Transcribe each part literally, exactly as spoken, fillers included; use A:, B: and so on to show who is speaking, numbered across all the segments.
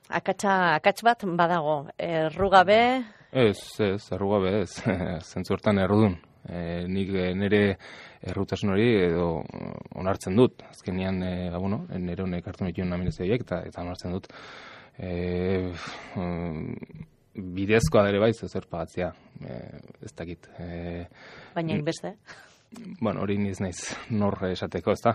A: akatsa, akats bat badago, errugabe?
B: Ez, ez, errugabe ez, zentzu hortan errudun. E, nik nire errutasun hori edo onartzen dut. Azkenean, e, bueno, nire honek hartu nituen amilezioiek eta, eta onartzen dut. E, bidezkoa dere bai, zer pagatzea, e, ez dakit. E,
A: Baina inbeste?
B: Bueno, hori niz naiz nor esateko, ez da.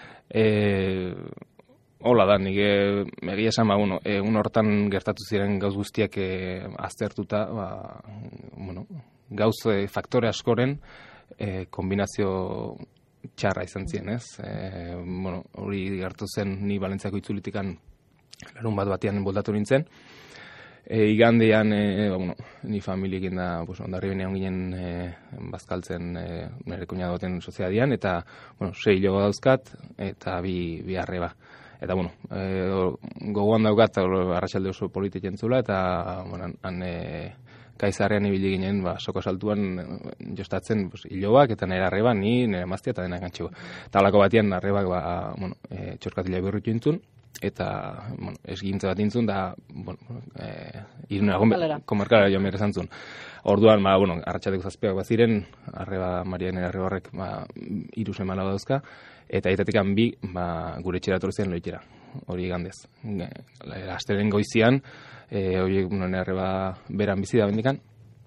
B: E, hola da, nik egia esan, ba, bueno, egun hortan gertatu ziren gauz guztiak e, aztertuta, ba, bueno, gauz e, faktore askoren e, kombinazio txarra izan ziren, ez? E, bueno, hori gertu zen ni Balentziako itzulitikan larun bat batean boldatu nintzen. E, igandean, e, ba, bueno, ni familiekin da, pues, ondarri benean ginen e, bazkaltzen e, nire kuñadoten soziadian, eta, bueno, sei hilo dauzkat, eta bi, bi arreba. Eta, bueno, e, gogoan daukat, arratsalde oso politik entzula, eta, bueno, han e, kaizarrean ibili ginen, ba, soko saltuan jostatzen pues, hiloak, eta nire arreba, ni, nire maztia, eta dena gantxego. Eta halako batean, arrebak, ba, bueno, e, txorkatila berritu intzun, eta, bueno, esgintza bat intzun, da, bueno, e, irunera, komarkara joan behar esantzun. Orduan, ba, bueno, arratsaldeko zazpiak bat ziren, arreba, Marian arreba horrek, ba, iru semana dauzka, eta aitatikan bi, ba, gure etxera etorri loitera, hori gandez. Astelen goizian, e, horiek, bueno, arreba beran bizi da bendikan,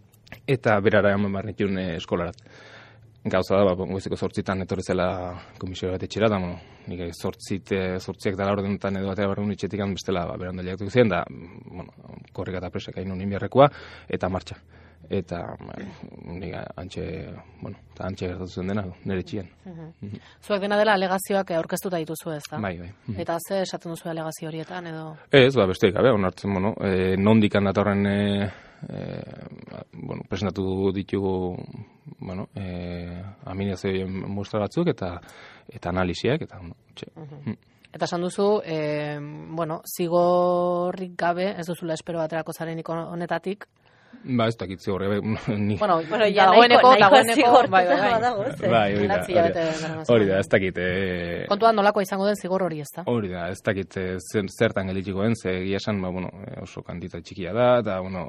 B: eta berara eman behar nituen e, eskolarat. Gauza da, ba, goizeko zortzitan etorri zela komisio bat etxera, da, bueno, nik zortzit, zortziak dala ordenetan edo batera barrun itxetikan bestela, ba, beran daliak ziren, da, bueno, korrika eta presek hain unin biharrekoa, eta martxa. Eta, ba, nik antxe, bueno, eta antxe gertatu zen dena, nire txien.
A: Uh-huh. Uh-huh. Zuek dena dela alegazioak aurkeztuta dituzu ez da?
B: Bai, bai. Uh-huh. Eta
A: ze esaten duzu alegazio horietan, edo?
B: Ez, ba, besteik, gabe, onartzen, bueno, e, nondikan datorren, e, e, bueno, presentatu ditugu, bueno, e, aminazioen muestra batzuk, eta eta analisiak, eta, bueno, txe. Uh-huh.
A: Eta esan duzu, e, bueno, zigorrik gabe, ez duzula espero baterako zarenik honetatik.
B: Ba, ez dakit zigorri, ni...
A: Bueno, bueno ya dagoeneko, dagoeneko, bai, bai, bai.
B: Bai, hori da, hori da, ez dakit.
A: Kontuan nolako izango den zigor hori, ez da?
B: Hori da, ez dakit zertan gelitiko den, ze egia esan, ba, bueno, oso kantita txikia da, eta, bueno,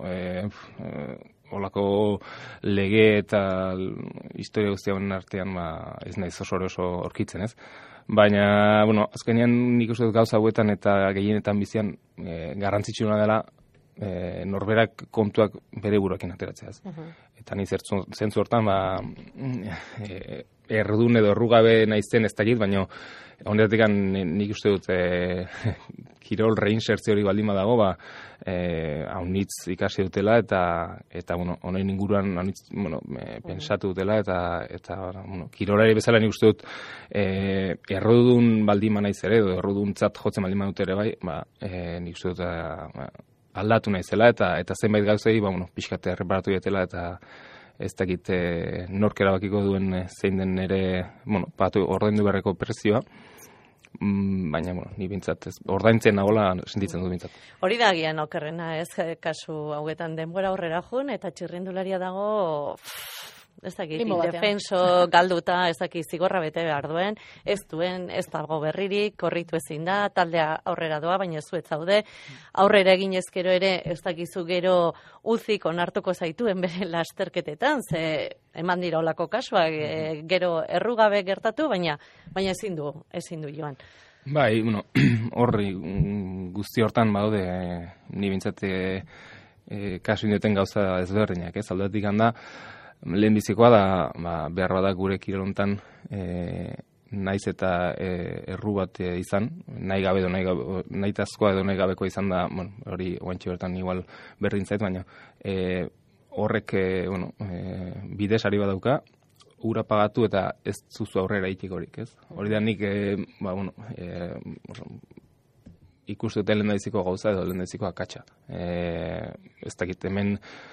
B: holako lege eta historia guztiagoen artean, ba, ez naiz oso oso orkitzen, ez? Baina, bueno, azkenean nik uste dut gauza hauetan eta gehienetan bizian e, garrantzitsuna dela e, norberak kontuak bere buruakin ateratzea. Uh-huh. Eta ni zentzu hortan, ba, e, errudun edo errugabe naizen ez dakit, baina honetatik nik uste dut e, kirol reinsertzio hori baldin badago, ba, e, haunitz ikasi dutela, eta, eta bueno, honen inguruan haunitz, bueno, e, pensatu dutela, eta, eta bueno, kirolari bezala nik uste dut e, errudun baldin naiz ere, edo erruduntzat jotzen baldin badut ere bai, ba, e, nik uste dut ba, aldatu naizela, eta, eta zenbait gauzei, ba, bueno, pixkate erreparatu dietela, eta ez dakit e, nork erabakiko duen e, zein den ere, bueno, patu ordaindu beharreko prezioa, mm, baina, bueno, ni bintzat, ez, ordaintzen nagola sentitzen dut bintzat.
A: Hori da gian okerrena, ez, kasu hauetan denbora aurrera jun, eta txirrindularia dago, ez dakit, defenso galduta, ez dakit, zigorra bete behar duen, ez duen, ez dago berririk, korritu ezin da, taldea aurrera doa, baina zu ez zaude, aurrera egin ezkero ere, ez dakizu gero uzik onartuko zaituen bere lasterketetan, ze eman dira olako kasuak, e, gero errugabe gertatu, baina baina ezin du, ezin du joan.
B: Bai, bueno, horri guzti hortan baude, ni bintzat e, e, kasu indeten gauza ezberdinak, ez, aldatik handa, lehen bizikoa da, ba, behar badak gure kirolontan e, naiz eta e, erru bat e, izan, nahi gabe edo nahi gabe, nahitazkoa edo nahi gabeko izan da, bueno, hori oantxe bertan igual berdin zait, baina e, horrek e, bueno, e, bidesari badauka, ura pagatu eta ez zuzu aurrera itxikorik, ez? Hori da nik, e, ba, bueno, e, ikuste dute lehen daiziko gauza edo lehen daiziko akatsa. E, ez dakit hemen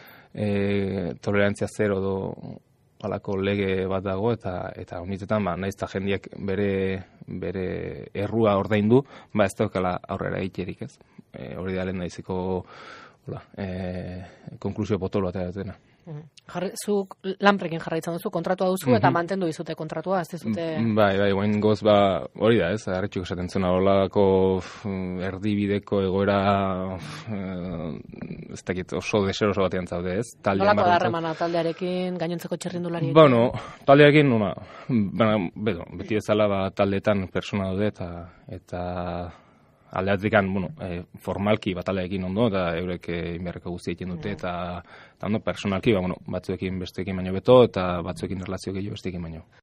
B: E, tolerantzia zero do alako lege bat dago, eta eta honitetan, ba, naiz eta jendiak bere, bere errua ordaindu, ba ez daukala aurrera egiterik, ez? E, hori da lehen daiziko e, konklusio potolo bat dena.
C: Zuk lanprekin jarraitzen duzu, kontratua duzu, eta mantendu dizute kontratua, ez dizute...
B: Bai, bai, guen goz, ba, hori da, ez, harritxuk esaten zuen, horrelako erdibideko egoera, ez dakit, oso deseroso batean zaude, ez?
C: Nolako da harremana taldearekin, gainontzeko txirrindulariekin?
B: Bueno, taldearekin, una, bedo, beti ezala, ba, taldeetan persona daude, eta, eta aldeatzikan, bueno, e, formalki bataleekin ondo, eta eurek inberreko guztia egiten dute, eta, eta ondo, personalki, ba, bueno, batzuekin besteekin baino beto, eta batzuekin erlazio gehiago besteekin baino.